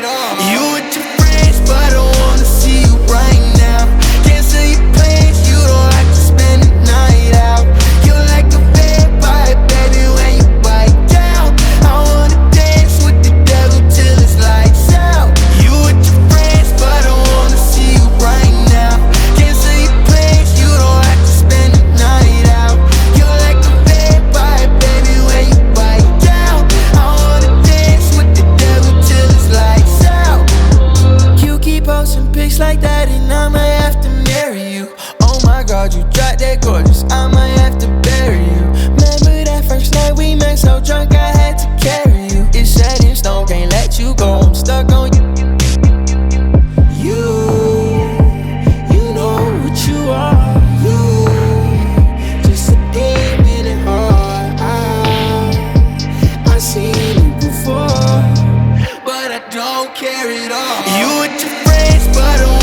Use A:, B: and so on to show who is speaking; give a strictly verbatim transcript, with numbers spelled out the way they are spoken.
A: all. You with your friends, but I don't wanna see you right now. Cancel your plans, you don't have to spend the night out. You're like a vampire, baby, when you bite down. I wanna dance with the devil till it's lights out. You with your friends, but I don't wanna see you right now. Cancel your plans, you don't have to spend the night out. You're like a vampire, baby, when you bite down. I wanna dance with the devil till it's lights out. You keep posting pics like that and I might have to marry you. Oh my God, you drop that gorgeous, I might have to bury you. Remember that first night we met, so drunk I had to carry you. It's set in stone, can't let you go, I'm stuck on you. You, you know what you are. You, just a demon at heart. I, I seen you before, but I don't care at all. You with your friends, but I don't